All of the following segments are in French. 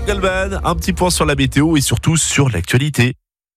Jacques Goldman, un petit point sur la météo et surtout sur l'actualité.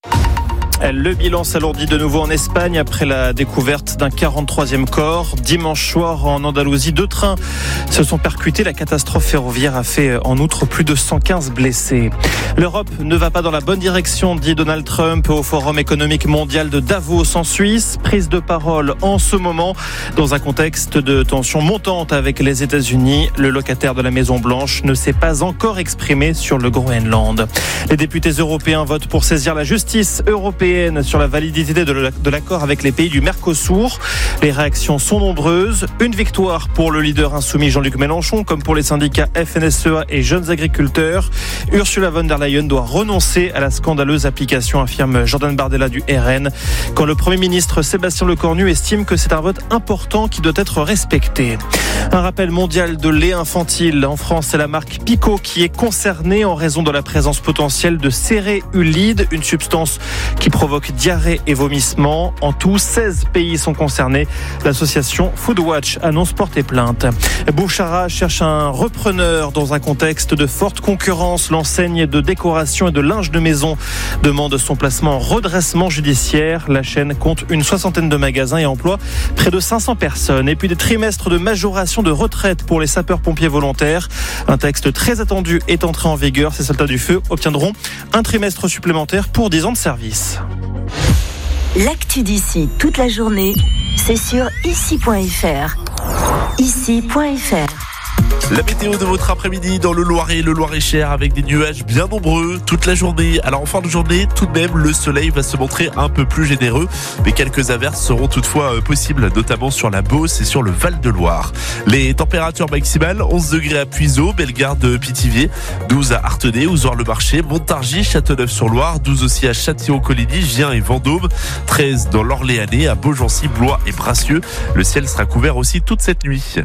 Le bilan s'alourdit de nouveau en Espagne après la découverte d'un 43e corps. Dimanche soir en Andalousie, 2 trains se sont percutés. La catastrophe ferroviaire a fait en outre plus de 115 blessés. L'Europe ne va pas dans la bonne direction, dit Donald Trump au Forum économique mondial de Davos en Suisse. Prise de parole en ce moment dans un contexte de tension montante avec les États-Unis. Le locataire de la Maison-Blanche ne s'est pas encore exprimé sur le Groenland. Les députés européens votent pour saisir la justice européenne sur la validité de l'accord avec les pays du Mercosur. Les réactions sont nombreuses. Une victoire pour le leader insoumis Jean-Luc Mélenchon, comme pour les syndicats FNSEA et Jeunes Agriculteurs. Ursula von der Leyen doit renoncer à la scandaleuse application, affirme Jordan Bardella du RN, quand le Premier ministre Sébastien Lecornu estime que c'est un vote important qui doit être respecté. Un rappel mondial de lait infantile. En France, c'est la marque Picot qui est concernée en raison de la présence potentielle de céréulide, une substance qui provoque diarrhée et vomissements. En tout, 16 pays sont concernés. L'association Foodwatch annonce porter plainte. Bouchara cherche un repreneur dans un contexte de forte concurrence. L'enseigne de décoration et de linge de maison demande son placement en redressement judiciaire. La chaîne compte une 60aine de magasins et emploie près de 500 personnes. Et puis des trimestres de majoration de retraite pour les sapeurs-pompiers volontaires. Un texte très attendu est entré en vigueur. Ces soldats du feu obtiendront un trimestre supplémentaire pour 10 ans de service. L'actu d'ici toute la journée, c'est sur ici.fr. Ici.fr. La météo de votre après-midi dans le Loiret, le Loir-et-Cher avec des nuages bien nombreux toute la journée. Alors en fin de journée, tout de même, le soleil va se montrer un peu plus généreux, mais quelques averses seront toutefois possibles, notamment sur la Beauce et sur le Val-de-Loire. Les températures maximales, 11 degrés à Puiseaux, Bellegarde, Pithiviers, 12 à Artenay, Ozoir-le-Marché, Montargis, Châteauneuf-sur-Loire, 12 aussi à Châtillon-Coligny, Gien et Vendôme, 13 dans l'Orléanais, à Beaugency, Blois et Bracieux. Le ciel sera couvert aussi toute cette nuit.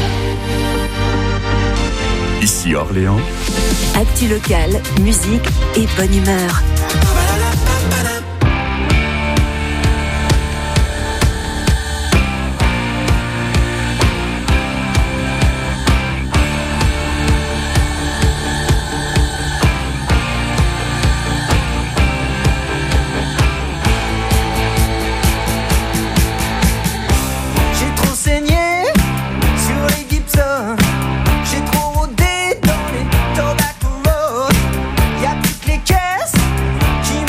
Ici Orléans. Actu locale, musique et bonne humeur. J'ai trop saigné sur les Gibson. J'ai trop rodé dans les Tobacco Road. Y'a plus que les caisses qui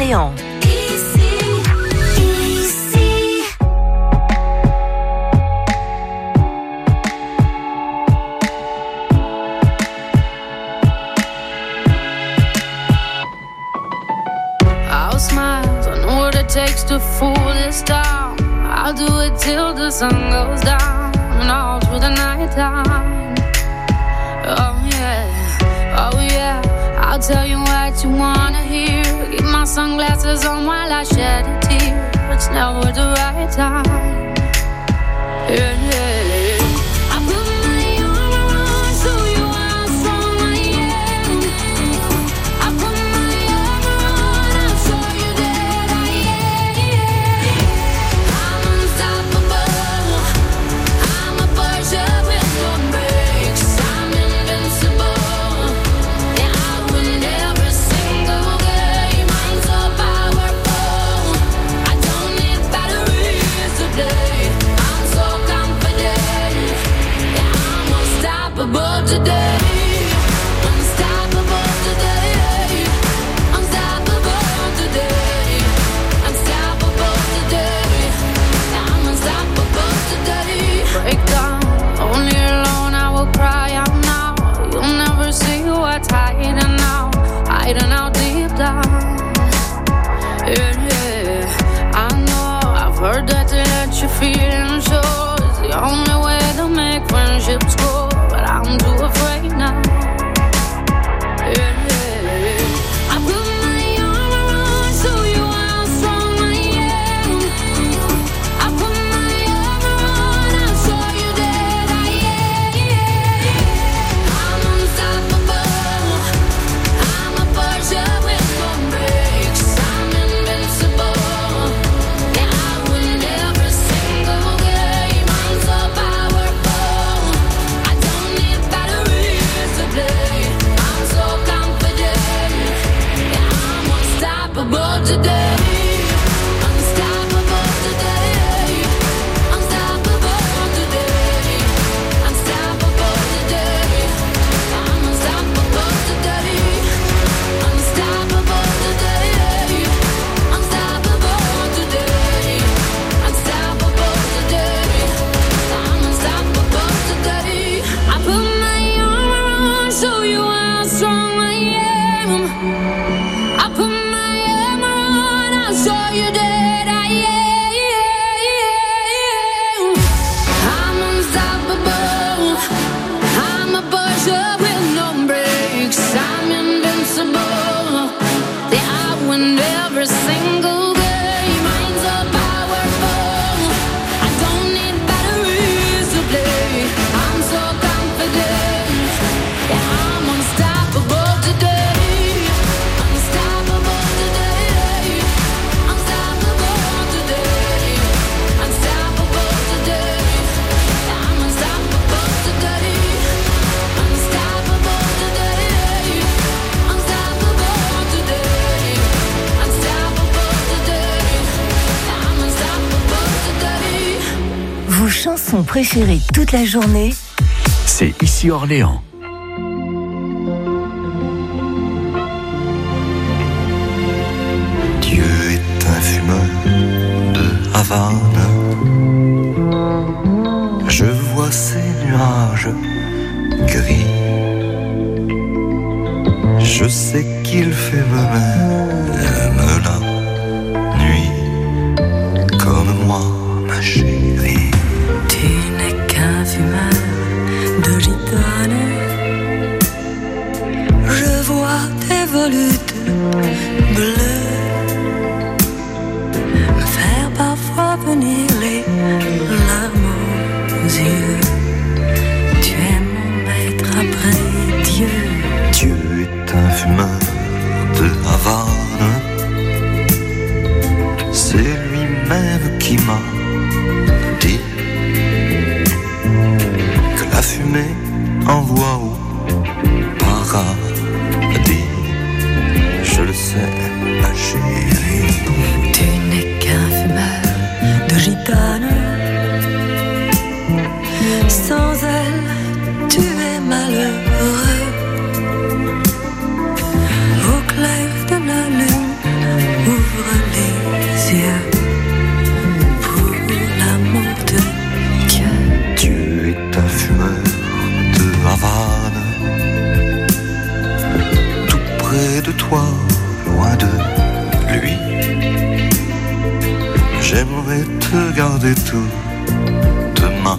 Orléans. I'll smile, I know what it takes to fool this town. I'll do it till the sun goes down and all through the night time. Oh yeah, I'll tell you what you wanna hear. Keep my sunglasses on while I shed a tear. It's never the right time. Yeah. I put my arm around, show you how strong I am. I put my arm around, I'll show you that I am. I'm unstoppable. I'm a Porsche with no brakes. I'm invincible. Yeah, I win every single game. I'm so powerful. I don't need batteries today. I'm so confident. Yeah, I'm unstoppable today. Unstoppable today. Unstoppable today. Unstoppable today. Yeah, I'm unstoppable today. Break down, only alone I will cry out now. You'll never see what's hiding out deep down. Yeah, I know, I've heard that to let you feel and show is the only way to make friendships grow, but I'm too afraid now. Yeah, I put my arm around, show you how strong I am. I put my arm around, I'll show you that I am. I'm unstoppable. I'm a Porsche with no brakes. I'm invincible. Yeah, I win every single game. I'm so powerful. I don't need batteries to play. I'm so confident. Yeah, I'm unstoppable today. Unstoppable today. Unstoppable today. Unstoppable today. I'm unstoppable today. Unstoppable today. Unstoppable today. Unstoppable today. I'm unstoppable today. I put my arm around, show you how strong I am. I put my arm around, I'll show you that I am. I'm unstoppable. I'm a Porsche with no brakes. I'm invincible. Yeah, I win every single game. I'm so powerful. I don't need batteries to play. I'm so confident. Yeah, I'm unstoppable today. Unstoppable today. Unstoppable today. Unstoppable today. Yeah, I'm unstoppable today. Unstoppable today. Unstoppable today. Unstoppable today. Yeah, I'm unstoppable today. Vos chansons préférées toute la journée, C'est ici Orléans. Dieu est un fumeur de Havane. Je vois ces nuages gris. Je sais qu'il fait même la nuit comme moi, ma chérie. Tu n'es qu'un fumeur de gitane. Je vois tes volutes bleues me faire parfois venir les larmes aux yeux. Tu es mon maître après Dieu. Dieu est un fumeur de Havane. C'est lui-même qui m'a dit que la fumée envoie au paradis. Je le sais, ma chérie. Tu n'es qu'un fumeur de gitane. Sans elle, tu es malheureux. Au clair de la lune, ou te garder toute ma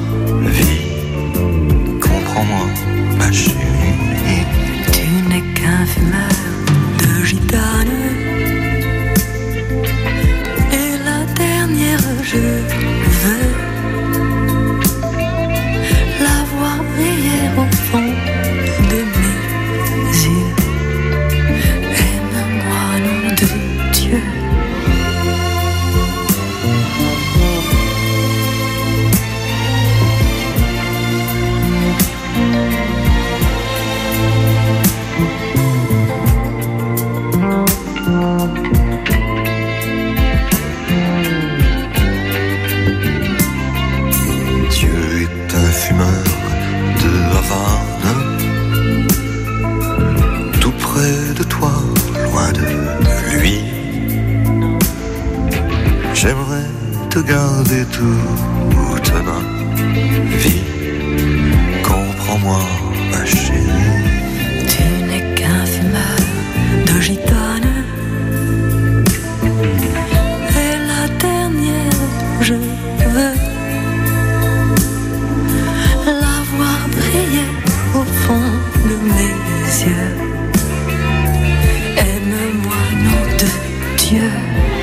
vie. Comprends-moi, ma chérie. Tu n'es qu'un fumeur de gitane. Et la dernière, je veux la voir briller au fond de mes yeux. Aime-moi, nom de Dieu. Dieu est un fumeur de Havane, tout près de toi, loin de lui. J'aimerais te garder toute ma vie. Comprends-moi, ma chérie. Tu n'es qu'un fumeur de gitane. Et la dernière, je veux la voir briller au fond de mes yeux. Aime-moi, nom de Dieu.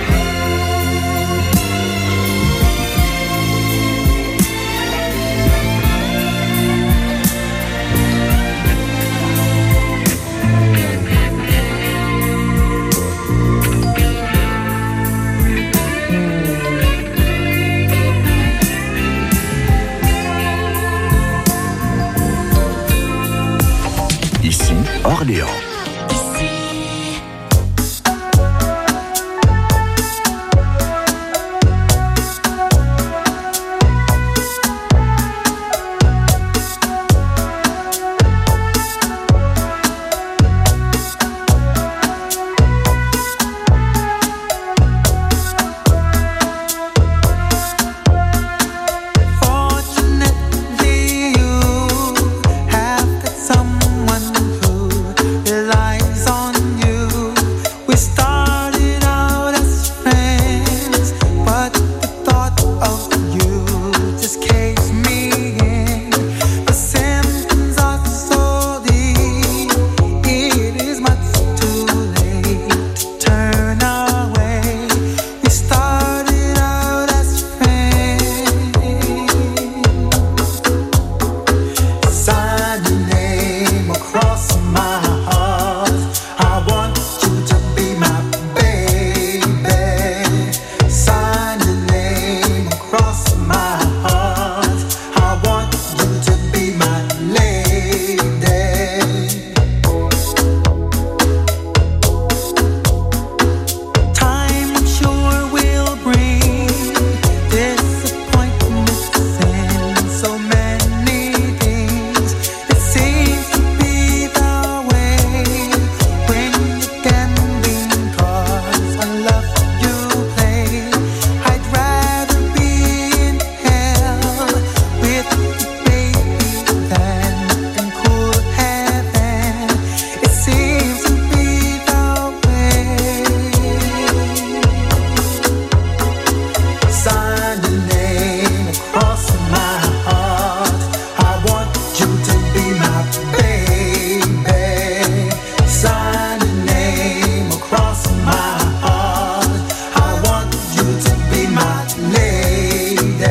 Ici, Orléans. Fortunately, you have got someone who relies on you. We started out as friends, but the thought of you just caves me in. The symptoms are so deep, it is much too late to turn away. We started out as friends. Sign your name across my heart. I want you to be my baby. Sign your name across my heart. I want you to be my lady. Time, I'm sure, will bring disappointments and so many things. It seems to be the way when you're gambling cards on love you play. I'd rather be in hell with you, baby, than in cool heaven. It seems to be the way. Sign your name across my heart. I want you to be my baby. Sign your name across my heart. I want you to be my lady.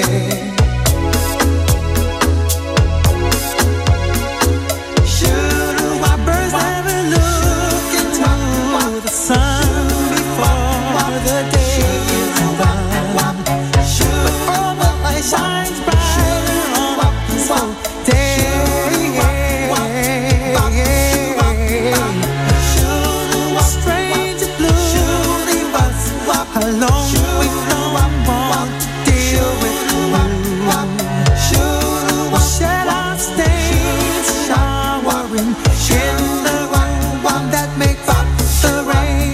Should our birds ever look into the sun before the day is done? But all the light shines brighter on this whole day. Should a stranger blue leave us alone? We don't want to deal with you. Should we shed our stains, showering in the one that makes up the rain?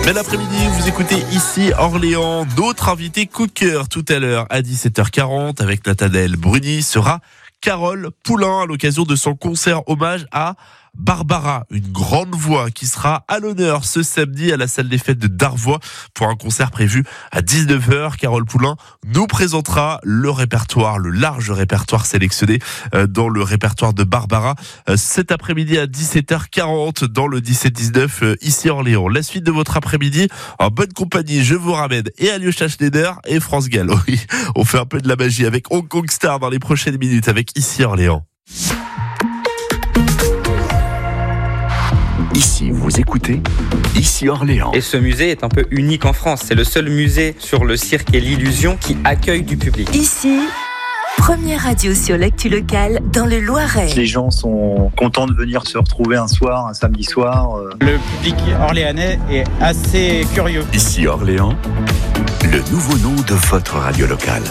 Bel après-midi, vous écoutez ici Orléans. Notre invité coup de cœur tout à l'heure à 17h40 avec Nathanaël Bruni sera Carole Poulain à l'occasion de son concert hommage à Barbara, une grande voix qui sera à l'honneur ce samedi à la salle des fêtes de Darvois pour un concert prévu à 19h. Carole Poulain nous présentera le répertoire, le large répertoire sélectionné dans le répertoire de Barbara cet après-midi à 17h40 dans le 17-19 ici à Orléans. La suite de votre après-midi en bonne compagnie, je vous ramène et Alyosha Schneider et France Gall. Oui, on fait un peu de la magie avec Hong Kong Star dans les prochaines minutes avec ici Orléans. Ici, vous écoutez Ici Orléans. Et ce musée est un peu unique en France. C'est le seul musée sur le cirque et l'illusion qui accueille du public. Ici, première radio sur l'actu locale dans le Loiret. Les gens sont contents de venir se retrouver un soir, un samedi soir. Le public orléanais est assez curieux. Ici Orléans, le nouveau nom de votre radio locale.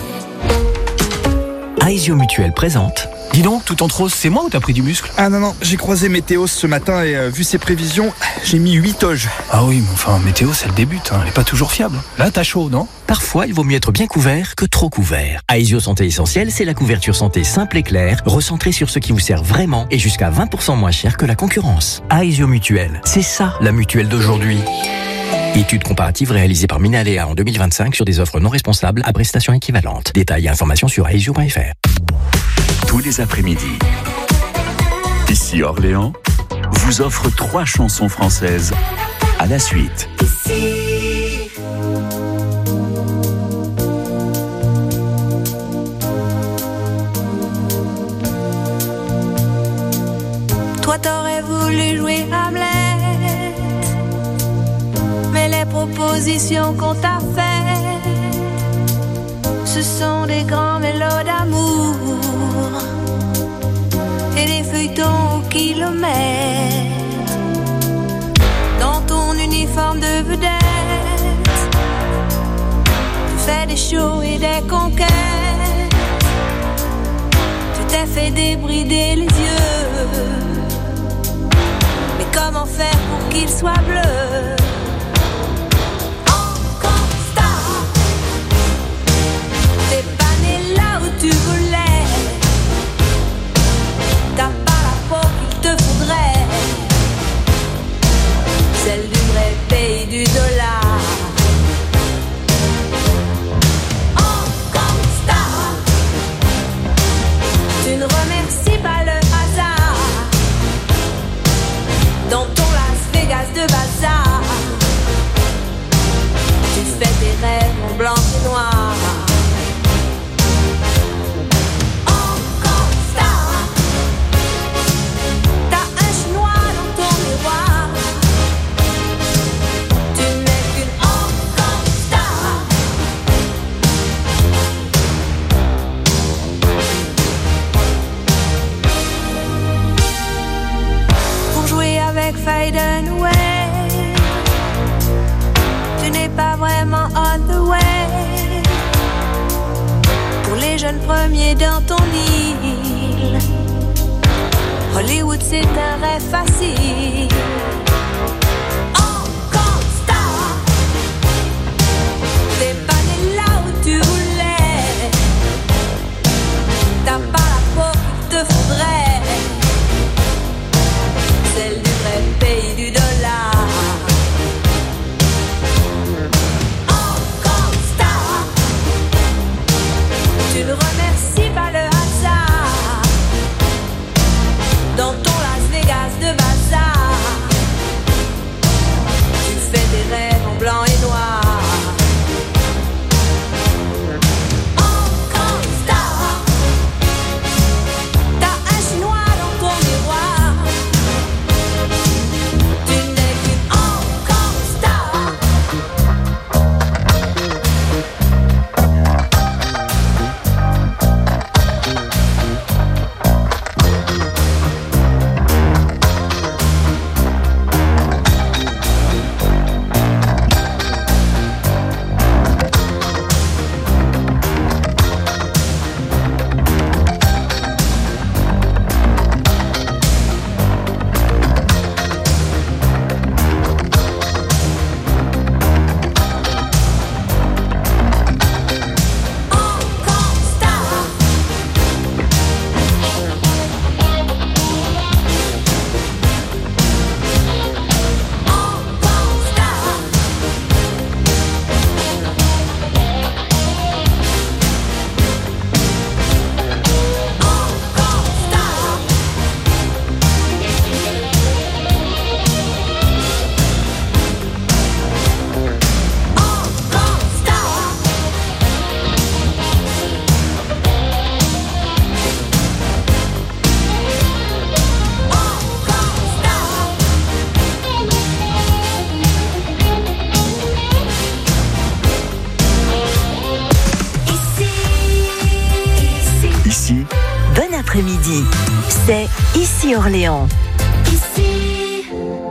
Aesio Mutuel présente. Dis donc, tout en rose, c'est moi ou t'as pris du muscle? Ah non, j'ai croisé Météos ce matin et vu ses prévisions, j'ai mis 8 oges. Ah oui, mais enfin, Météos, elle débute, elle est pas toujours fiable. Là, t'as chaud, non? Parfois, il vaut mieux être bien couvert que trop couvert. Aesio Santé Essentielle, c'est la couverture santé simple et claire, recentrée sur ce qui vous sert vraiment et jusqu'à 20% moins cher que la concurrence. Aesio Mutuel, c'est ça, la mutuelle d'aujourd'hui. Étude comparative réalisée par Minalea en 2025 sur des offres non responsables à prestations équivalentes. Détails et informations sur aesio.fr. Tous les après-midi, ici Orléans, vous offre 3 chansons françaises à la suite. Toi t'aurais voulu jouer Hamlet, mais les propositions qu'on t'a faites, ce sont des grands mélos d'amour et des feuilletons au kilomètre. Dans ton uniforme de vedette, tu fais des shows et des conquêtes. Tu t'es fait débrider les yeux, mais comment faire pour qu'ils soient bleus? Tu voulais, t'as pas la peau qu'il te faudrait, celle du vrai pays du dollar. Encore star, tu ne remercies pas le hasard. Dans ton Las Vegas de bazar, tu fais tes rêves en blanc et noir. Fade away, tu n'es pas vraiment on the way. Pour les jeunes premiers dans ton île, Hollywood c'est un rêve facile. Encore star, t'es pas né là où tu voulais, t'as pas la peau qu'il te faudrait, celle du vrai pays du dollar. Encore star, tu ne remercies pas le hasard. Dans ton Las Vegas de bazar, C'est Ici Orléans. Ici.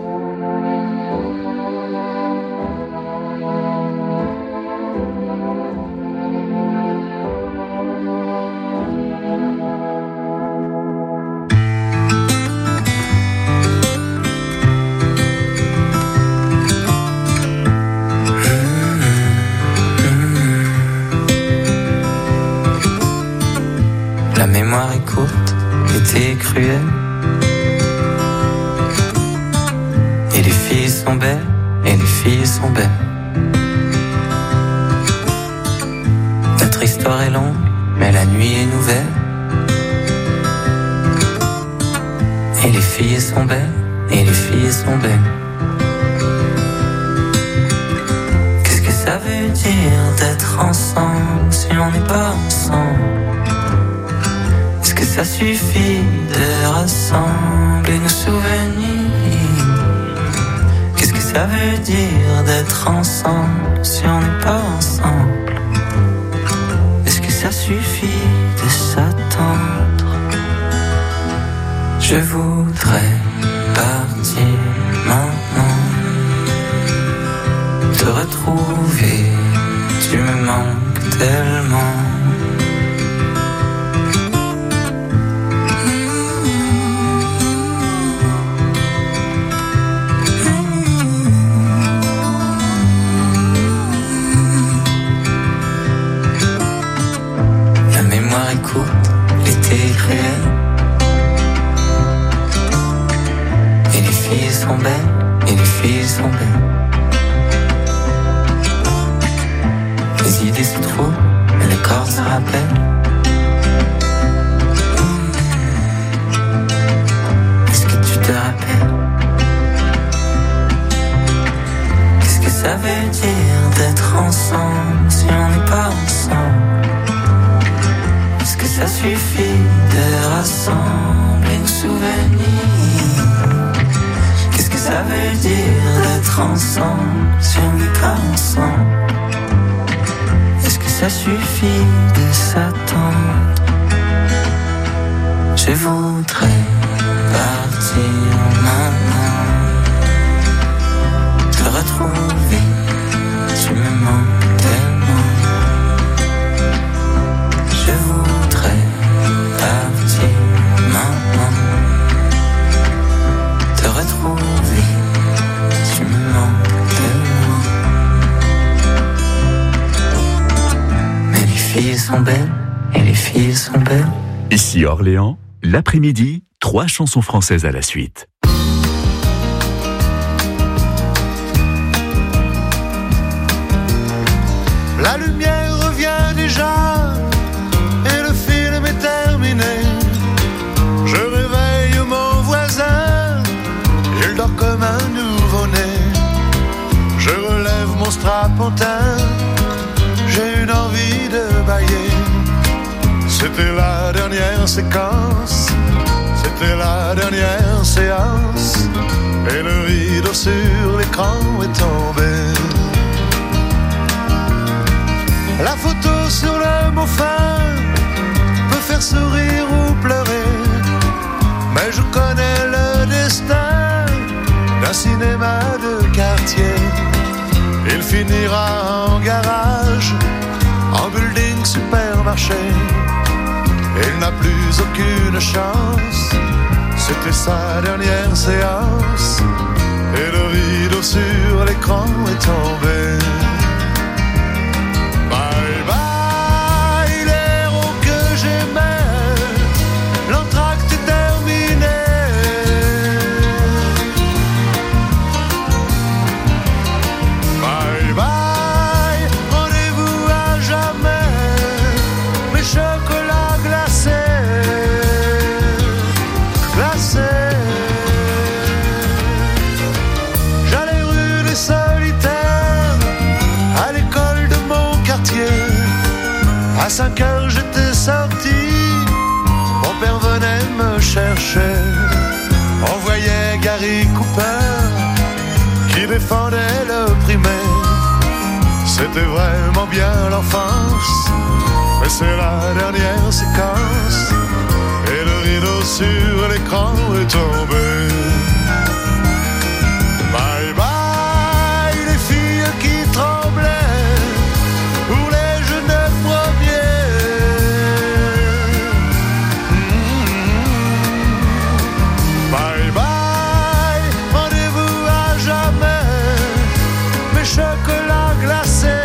La mémoire est courte, l'été est cruel. Et les filles sont belles, et les filles sont belles. Notre histoire est longue, mais la nuit est nouvelle. Et les filles sont belles, et les filles sont belles. Qu'est-ce que ça veut dire d'être ensemble si on n'est pas ensemble? Est-ce que ça suffit de rassembler nos souvenirs? Qu'est-ce que ça veut dire d'être ensemble si on n'est pas ensemble? Est-ce que ça suffit de s'attendre? Je voudrais partir maintenant, te retrouver, tu me manques tellement. Courte, l'été est cruel. Et les filles sont belles, et les filles sont belles. Les idées se trouvent, mais les corps se rappellent. Est-ce que tu te rappelles? Qu'est-ce que ça veut dire d'être ensemble si on n'est pas ensemble? Ça suffit de rassembler nos souvenirs. Qu'est-ce que ça veut dire d'être ensemble si on n'est pas ensemble? Est-ce que ça suffit de s'attendre? Je voudrais partir maintenant, te retrouver, tu me manques tellement. Je voudrais partir maintenant, te retrouver, tu me manques tellement. Mais les filles sont belles, et les filles sont belles. Ici Orléans, l'après-midi, 3 chansons françaises à la suite. La lumière revient déjà, et le film est terminé. Je réveille mon voisin, il dort comme un nouveau-né. Je relève mon strapontin, j'ai une envie de bâiller. C'était la dernière séquence, c'était la dernière séance, et le rideau sur l'écran est tombé. La photo sur le mot fin peut faire sourire ou pleurer, mais je connais le destin d'un cinéma de quartier. Il finira en garage, en building supermarché. Il n'a plus aucune chance, c'était sa dernière séance, et le rideau sur l'écran est tombé. Bye bye l'héros que j'aimais, l'entracte est terminé. Bye bye, rendez-vous à jamais, mes chocolats glacés, glacés. J'allais rue des Solitaires, à l'école de mon quartier. À 5 heures j'étais sorti, mon père venait me chercher. On voyait Gary Cooper qui défendait le primaire. C'était vraiment bien l'enfance, mais c'est la dernière séquence, et le rideau sur l'écran est tombé. Bye bye les filles qui tremblaient pour les jeunes premiers. Bye bye, rendez-vous à jamais, mes chocolats glacés.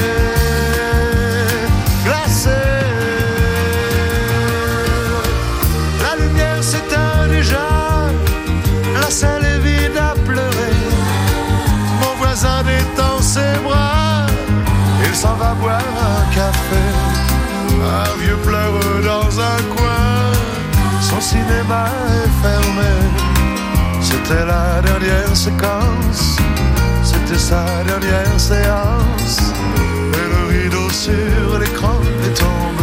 La salle est vide à pleurer. Mon voisin détend ses bras. Il s'en va boire un café. Un vieux pleure dans un coin. Son cinéma est fermé. C'était la dernière séquence. C'était sa dernière séance. Et le rideau sur l'écran est tombé.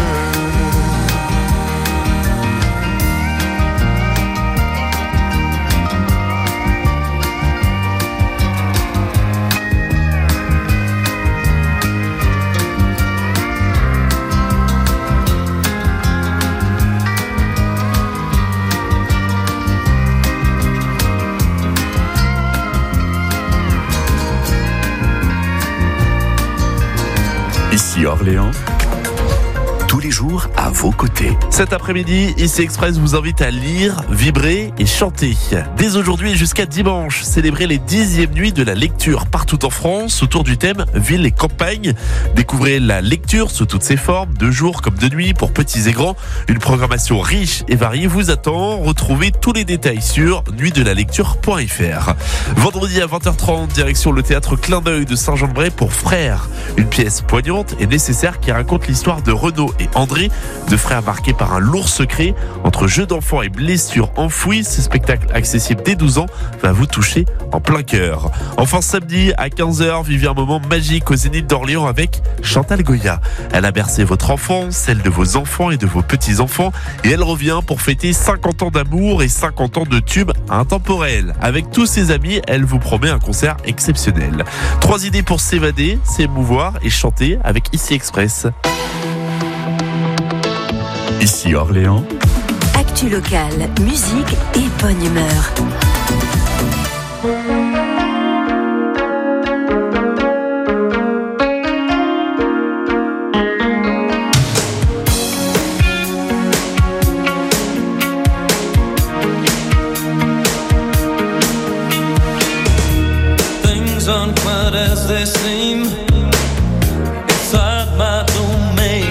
Ici Orléans, tous les jours à vos côtés. Cet après-midi, ICI Express vous invite à lire, vibrer et chanter. Dès aujourd'hui et jusqu'à dimanche, célébrez les 10e nuits de la lecture partout en France autour du thème Ville et campagne. Découvrez la lecture sous toutes ses formes, de jour comme de nuit pour petits et grands. Une programmation riche et variée vous attend. Retrouvez tous les détails sur nuitdelalecture.fr. Vendredi à 20h30, direction le théâtre Clin d'œil de Saint-Jean-de-Bray pour Frères. Une pièce poignante et nécessaire qui raconte l'histoire de Renaud et André, deux frères marqués par un lourd secret. Entre jeux d'enfants et blessures enfouies, ce spectacle accessible dès 12 ans va vous toucher en plein cœur. Enfin samedi à 15h, vivez un moment magique au Zénith d'Orléans avec Chantal Goya. Elle a bercé votre enfance, celle de vos enfants et de vos petits-enfants, et elle revient pour fêter 50 ans d'amour et 50 ans de tubes intemporels. Avec tous ses amis, elle vous promet un concert exceptionnel. 3 idées pour s'évader, s'émouvoir et chanter avec ICI Express. Ici Orléans, Actu locale, musique et bonne humeur. Things aren't quite as they seem inside my domain.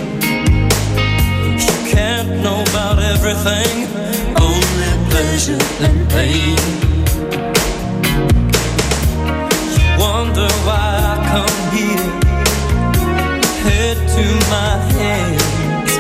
You can't know about everything, only pleasure and pain. You wonder why I come here, head to my hands.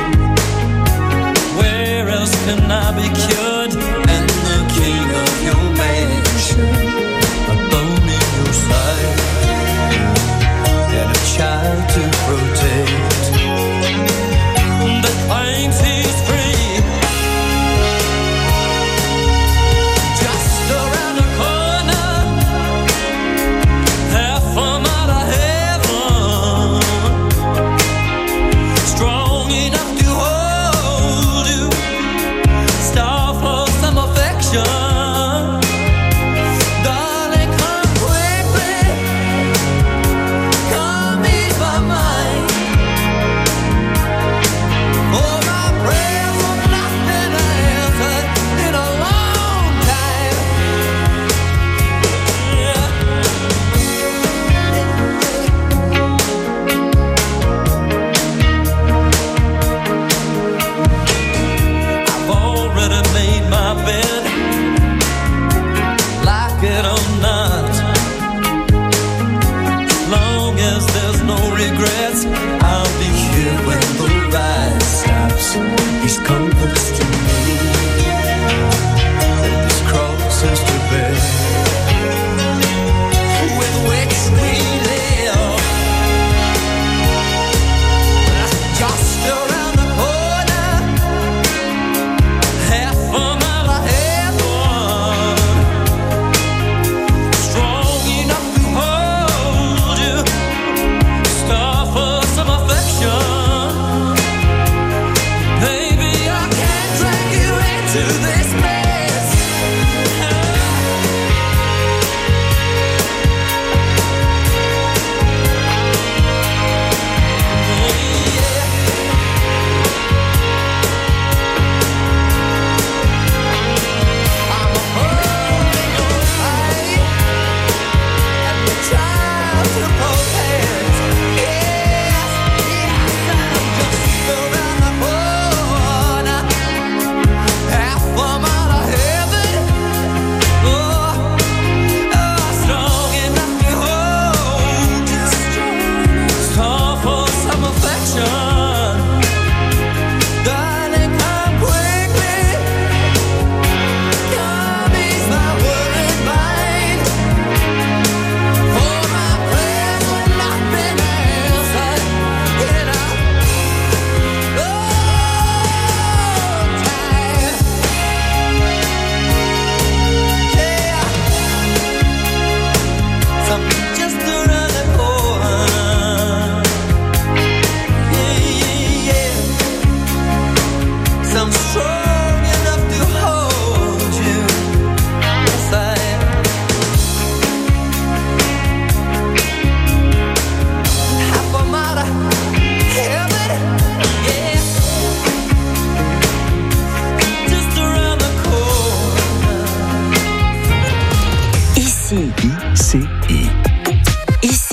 Where else can I be cured and the king of your mansion? A bone in your side and a child to protect that claims he's free. Just around the corner, half a mile of heaven, strong enough to hold you, star for some affection. Darling, come quickly, come ease my mind. Oh, my prayers have not been answered in a long time. I've already made my bed, like it or not. As long as there's no regrets, I'll be here when the ride stops. He's convinced to me, and this cross is to bear, with which we live. Just around the corner, half a mile ahead, strong enough to hold you, star for some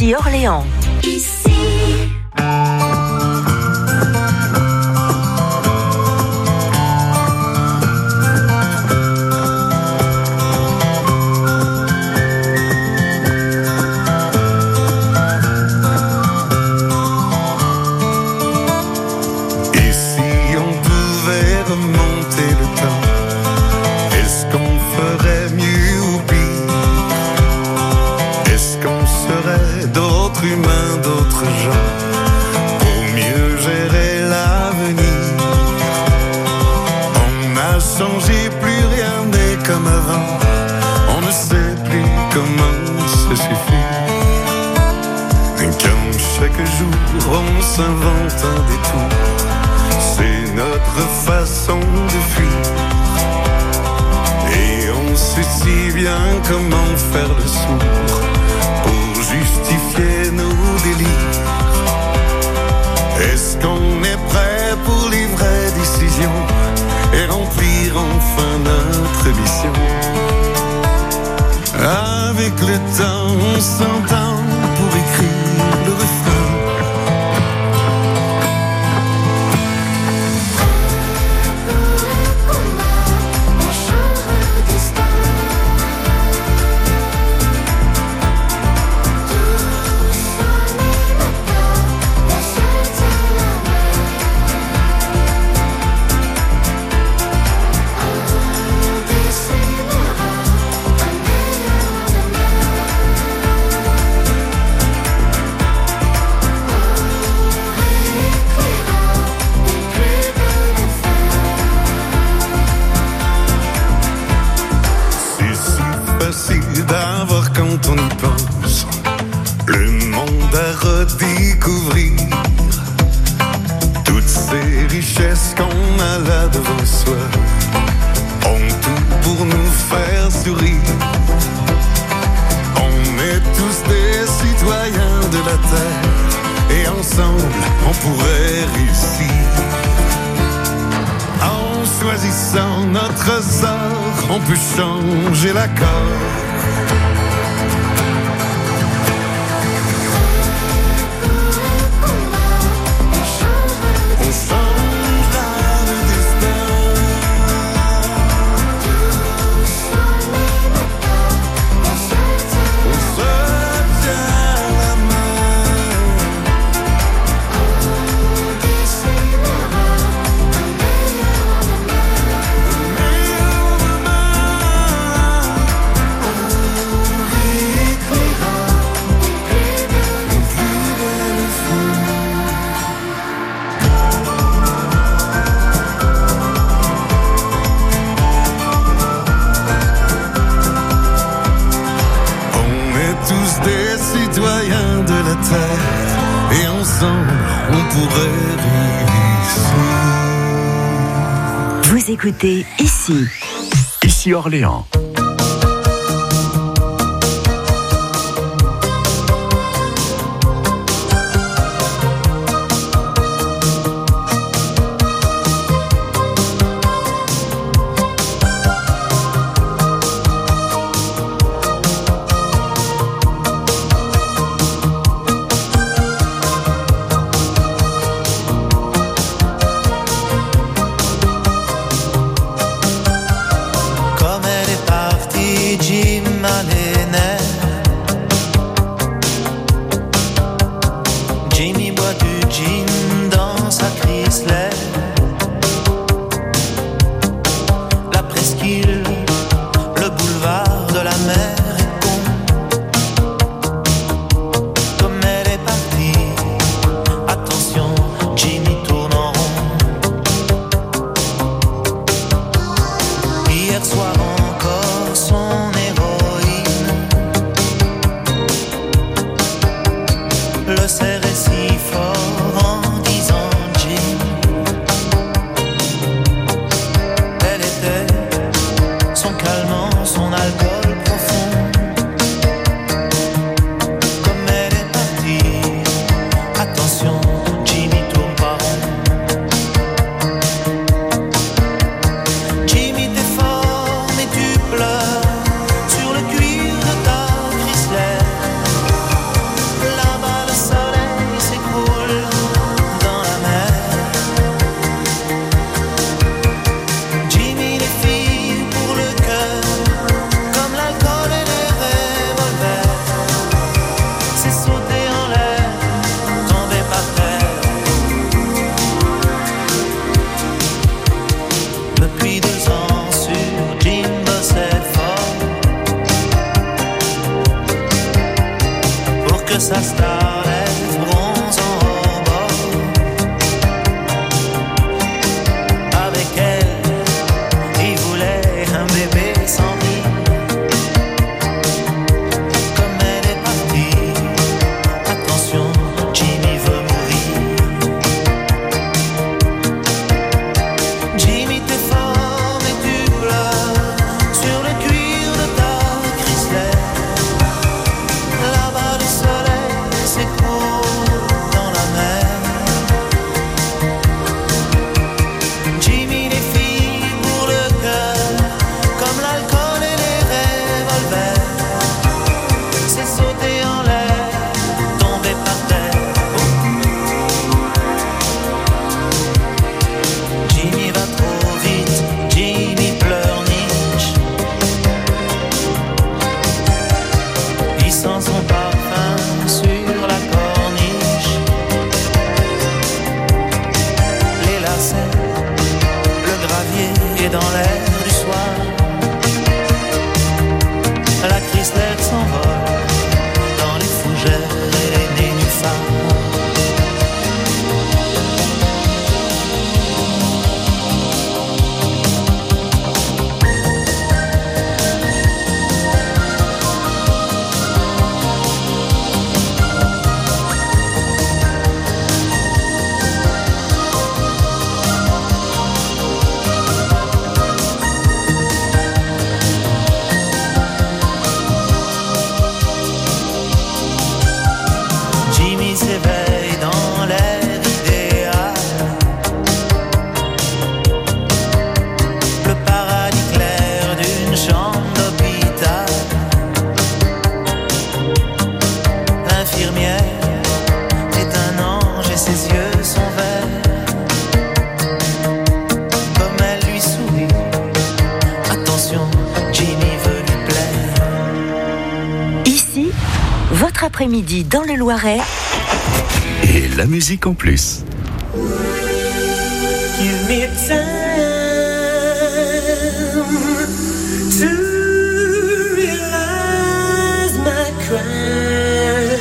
Ici Orléans. Ici. On s'invente un détour, c'est notre façon de fuir. Et on sait si bien comment faire le sourd pour justifier nos délires. Est-ce qu'on est prêt pour les vraies décisions et remplir enfin notre mission? Avec le temps, on s'entend pour écrire le refrain. D'avoir quand on y pense le monde à redécouvrir, toutes ces richesses qu'on a là devant soi ont tout pour nous faire sourire. On est tous des citoyens de la terre et ensemble on pourrait réussir. En choisissant notre sort, on peut changer l'accord. Et ensemble, on pourrait réussir. Vous écoutez Ici Orléans. La que sa starlette bronze en rebord. Avec elle, il voulait un bébé sans vie. Comme elle est partie, attention, Jimmy veut mourir. Jimmy, t'es fort mais tu pleures sur le cuir de ta Chrysler. Là-bas le soleil s'écoule dans la mer. Jimmy, les filles pour le cœur, comme l'alcool et les revolvers. C'est sauter en l'air, tomber par terre. Jimmy va trop vite, Jimmy pleurniche. Il sent son parfum sur la corniche. Les lacets, le gravier est dans l'air du soir. La Chrysler s'envole dans les fougères et les nénuphars. Jimmy s'éveille dans l'air idéal. Le paradis clair d'une chambre d'hôpital. L'infirmière est un ange et ses yeux sont verts. Comme elle lui sourit, attention, Jimmy veut lui plaire. Ici, votre après-midi dans le Loiret. Et la musique en plus. Give me time to realize my crime.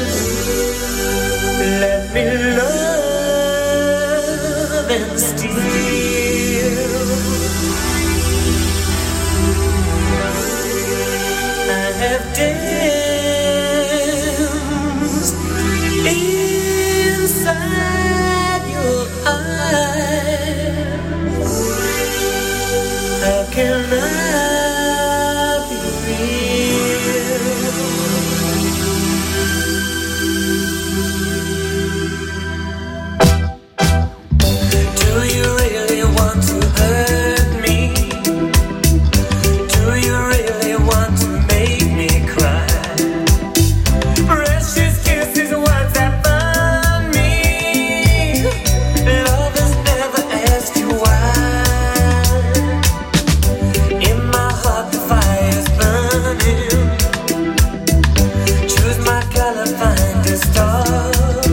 Let me love and steal. I have danced inside your eyes. How can I be real? Do you really want to hurt me? Do you really want to make me cry? Precious kisses, words that burn me. Lovers never ask you why. In my heart the fire's burning. Choose my color, find a star.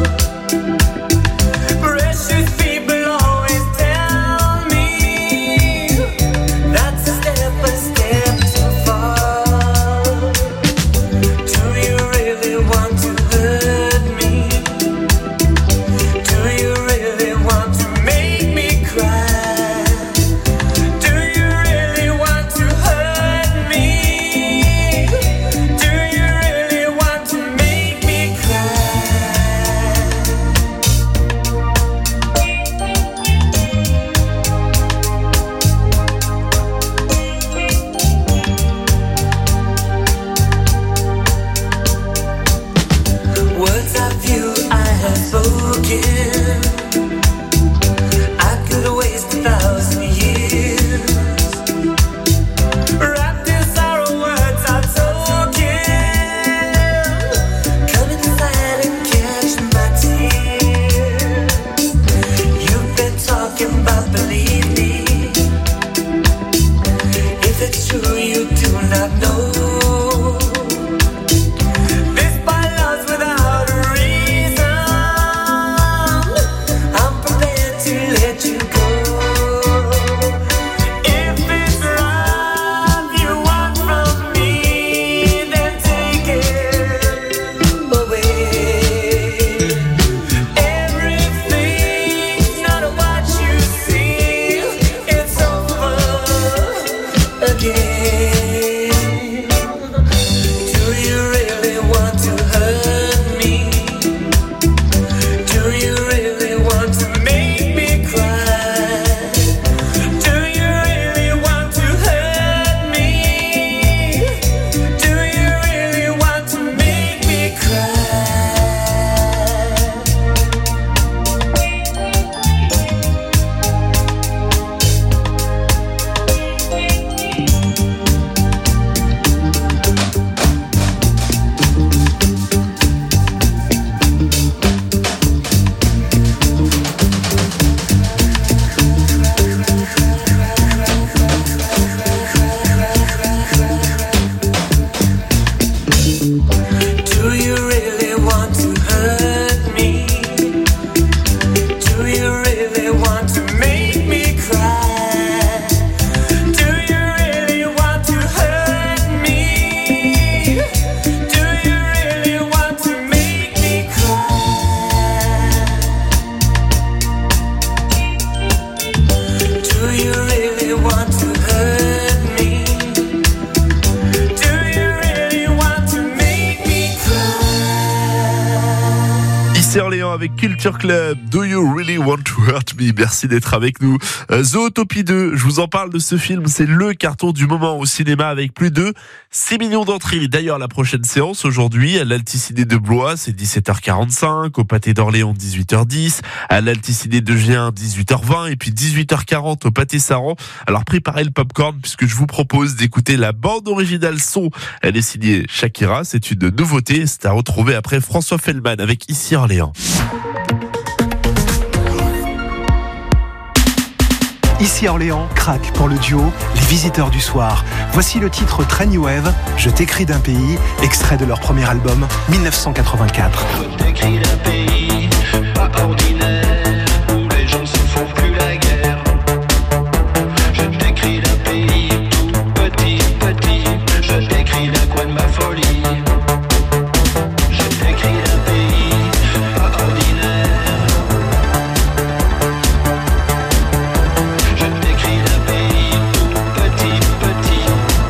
Precious people always tell me that's a step too far. Do you really want to hurt me? Do you really want to make me cry? Do you really want to hurt me? Do you really want to make me cry? Ici Orléans avec Culture Club. Do you really want to hurt me? Merci d'être avec nous. Zootopie 2, je vous en parle de ce film. C'est le carton du moment au cinéma avec plus de 6 millions d'entrées. D'ailleurs, la prochaine séance aujourd'hui à l'Alticidé de Blois, c'est 17h45. Au Pâté d'Orléans, 18h10. À l'Alticidé de Gien, 18h20. Et puis 18h40 au Pâté Saran. Alors préparez le popcorn puisque je vous propose d'écouter la bande originale son. Elle est signée Shakira. C'est une nouveauté. C'est à retrouver après François Feldman avec Ici Orléans. Ici Orléans craque pour le duo Les Visiteurs du Soir. Voici le titre Train You Have, Je t'écris d'un pays, extrait de leur premier album 1984. Je t'écris d'un pays pas ordinaire où les gens ne se font plus la guerre. Je t'écris d'un pays tout petit, petit. Je t'écris d'un coin de ma folie. Je t'écris d'un pays pas ordinaire. Je t'écris d'un pays tout petit, petit.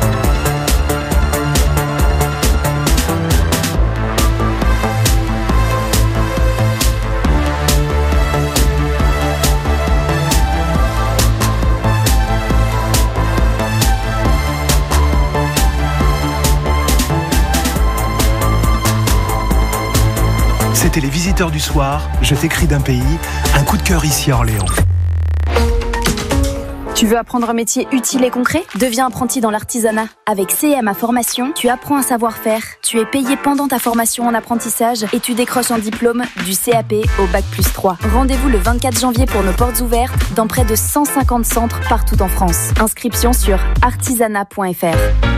C'était Les Visiteurs du Soir, Je t'écris d'un pays, un coup de cœur ici à Orléans. Tu veux apprendre un métier utile et concret? Deviens apprenti dans l'artisanat. Avec CMA Formation, tu apprends un savoir-faire. Tu es payé pendant ta formation en apprentissage et tu décroches un diplôme du CAP au Bac+3. Rendez-vous le 24 janvier pour nos portes ouvertes dans près de 150 centres partout en France. Inscription sur artisanat.fr.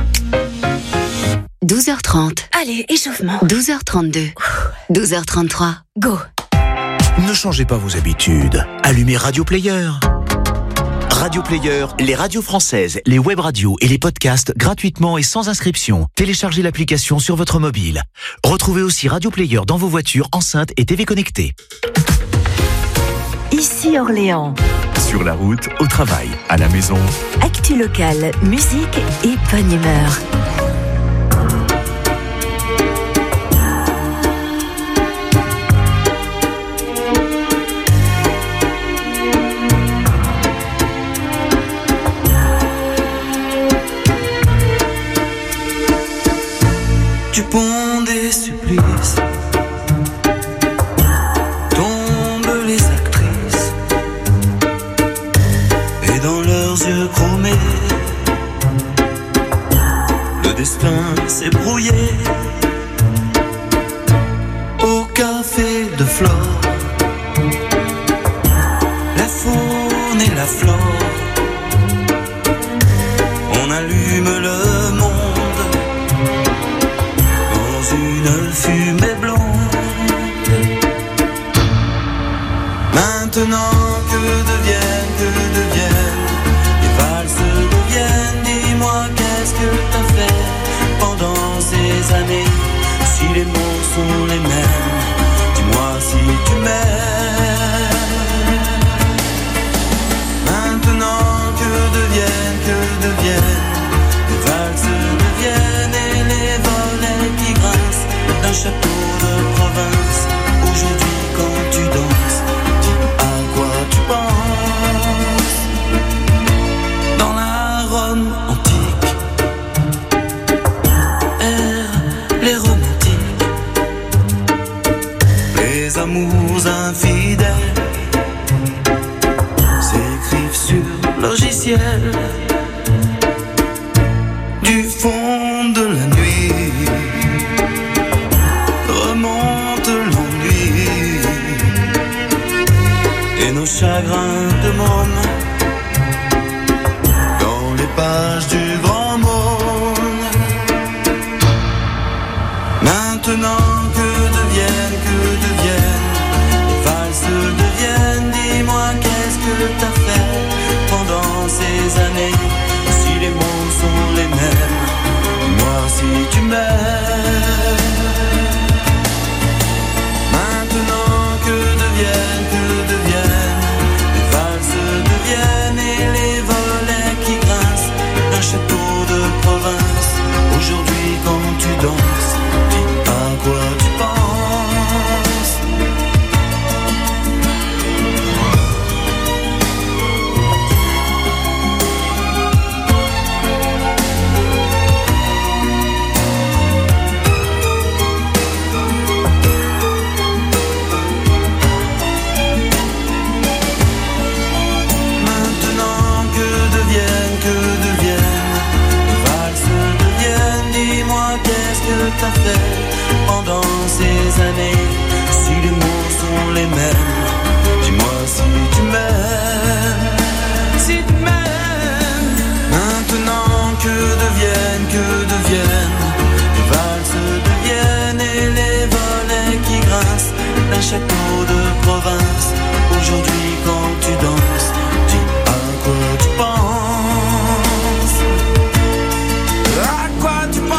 12h30. Allez, échauffement. 12h32. 12h33. Go. Ne changez pas vos habitudes. Allumez Radio Player. Radio Player, les radios françaises, les web radios et les podcasts gratuitement et sans inscription. Téléchargez l'application sur votre mobile. Retrouvez aussi Radio Player dans vos voitures, enceintes et TV connectées. Ici Orléans. Sur la route, au travail, à la maison. Actu locale, musique et bonne humeur. Du pont des supplices tombent les actrices et dans leurs yeux chromés le destin s'est brouillé. Au café de Flore, la faune et la flore, on allume le monde une fumée blonde. Maintenant que deviennent les valses deviennent. Dis-moi qu'est-ce que t'as fait pendant ces années? Si les mots sont les mêmes, dis-moi si tu m'aimes. Maintenant que deviennent les valses deviennent et les volets qui grincent d'un château de province. Aujourd'hui quand tu danses, dis à quoi tu penses. Dans la Rome antique errent les romantiques, les amours infidèles s'écrivent sur logiciel. Du fond de la nuit remonte l'ennui et nos chagrins de môme dans les pages du grand monde. Maintenant que deviennent les valses deviennent. Dis-moi qu'est-ce que t'as fait pendant ces années? Si les mots sont les mêmes, dis-moi si tu m'aimes. Maintenant que deviennent les valses deviennent. un château de province. Aujourd'hui quand tu danses, dis à quoi tu penses. À quoi tu penses.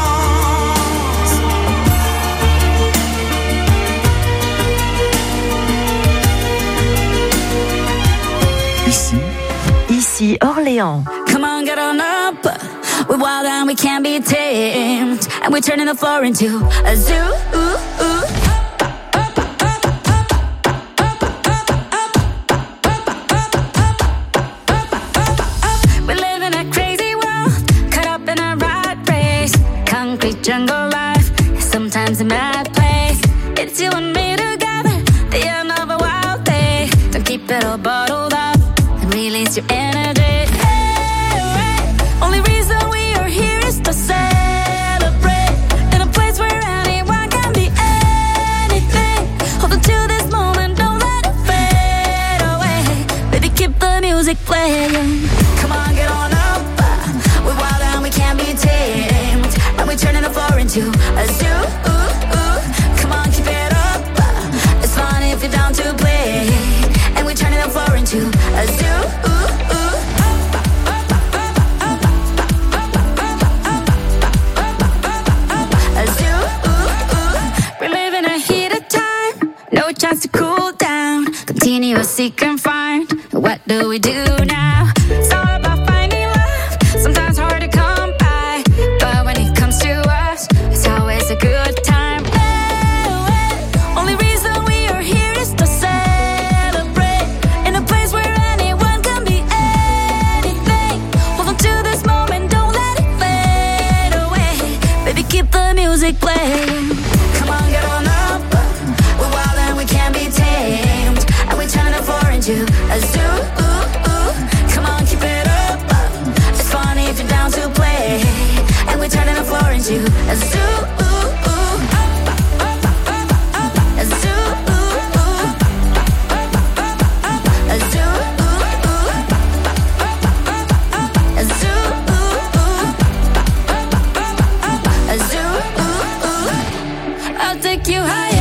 Ici Orléans. Come on, get on up. We're wild and we can't be tamed. And we're turning the floor into a zoo. We live in a crazy world, caught up in a rat race. Concrete jungle life, sometimes a mad place. It's you and me together, the end of a wild day. Don't keep it all bottled up and release your energy. Only reason we are here is to celebrate in a place where anyone can be anything. Hold on to this moment, don't let it fade away. Baby, keep the music playing. Come on, get on up. We're wild and we can't be tamed. And we're turning the floor into a zoo. Come on, keep it up. It's fun if you're down to play. And we're turning the floor into a zoo. No chance to cool down. Continuous seek and find. What do we do now? It's all about finding love. Sometimes hard to come by, but when it comes to us, it's always a good time. Only reason we are here is to celebrate in a place where anyone can be anything. Hold on to this moment, don't let it fade away. Baby, keep the music playing. Come on, get on up. We can't be tamed, and we're turning the floor into a zoo. Come on, keep it up. It's funny if you're down to play, and we're turning the floor into a zoo. A zoo. A zoo. A zoo. A zoo. I'll take you higher.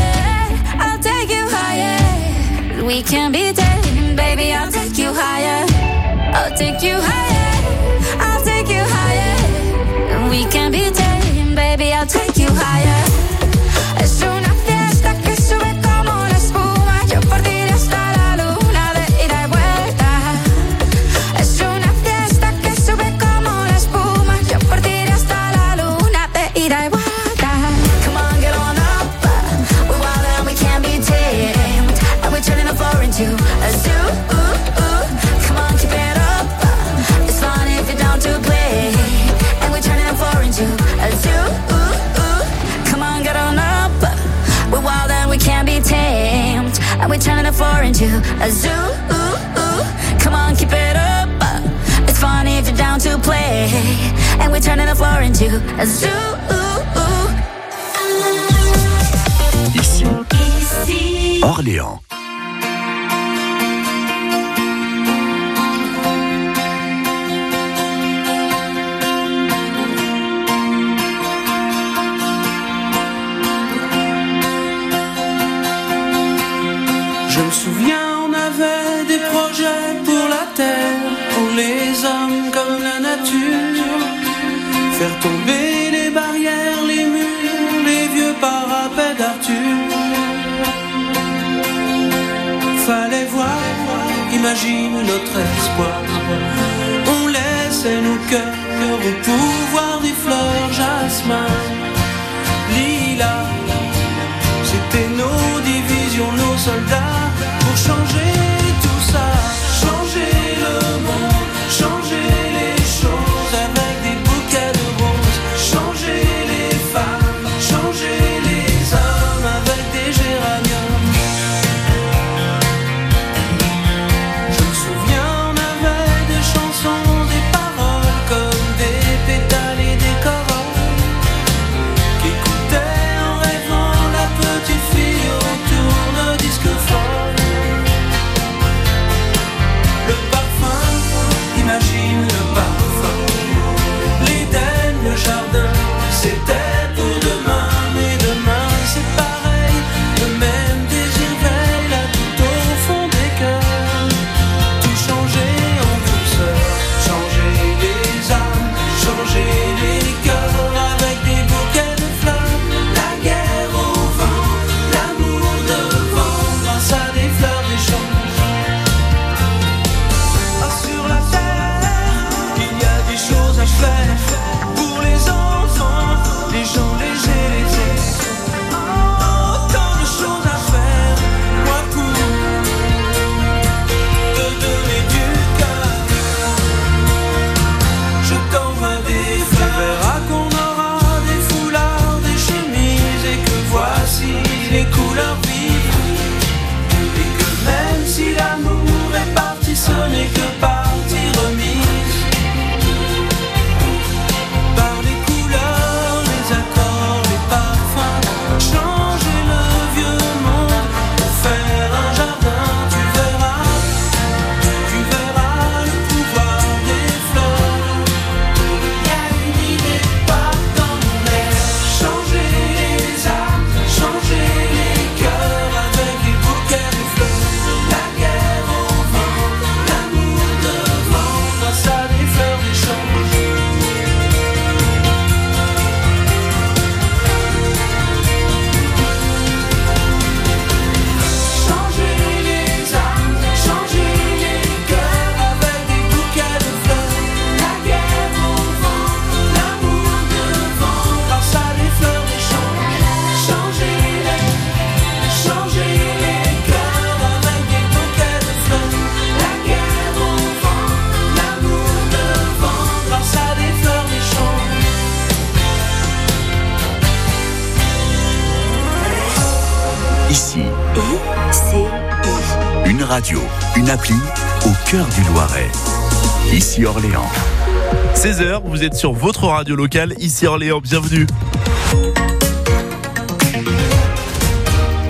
We can be taken, baby, I'll take you higher. I'll take you higher. I'll take you higher. We can be taken, baby, I'll take you higher. Es una fiesta que sube como la espuma. Yo por ti hasta la luna de ida y vuelta. Es una fiesta que sube como la espuma. Yo por ti hasta la luna de ida y vuelta. Come on, get on up. We're wild and we can't be tamed. We're turning the floor into a zoo. Come on, keep it up. It's fun if you're down to play. And we're turning the floor into a zoo. Come on, get on up. We're wild and we can't be tamed. And we're turning the floor into a zoo. Come on, keep it up. It's fun if you're down to play. And we're turning the floor into a zoo. Ici, Orléans. Je me souviens, on avait des projets pour la terre, pour les hommes comme la nature. Faire tomber les barrières, les murs, les vieux parapets d'Arthur. Fallait voir, imagine notre espoir. On laissait nos cœurs au pouvoir des fleurs, jasmin, lilas. C'était nos divisions, nos soldats, pour changer tout ça, changer le monde, changer les choses avec des bouquets de roses, changer les femmes, changer les hommes avec des géraniums. Je me souviens, on avait des chansons, des paroles comme des pétales et des corolles. couleurs vives. Et que même si l'amour est parti, ce n'est que partie remise. Par les couleurs, les accords, les parfums, changer le vieux monde pour faire un jardin. Tu verras le pouvoir des fleurs. Y a une idée pas dans l'air. Changer les âmes, changer les cœurs avec des bouquets de fleurs. La guerre au vent, l'amour devant, grâce à des fleurs d'échange. Changer les âmes, changer les cœurs avec des bouquets de fleurs. La guerre au vent, l'amour devant, grâce à des fleurs d'échange. Changer les cœurs avec des bouquets de fleurs. La guerre au vent, l'amour devant, grâce à des fleurs d'échange. Ici, une radio, une appli au cœur du Loiret. Ici Orléans. 16h, vous êtes sur votre radio locale, ici Orléans, bienvenue.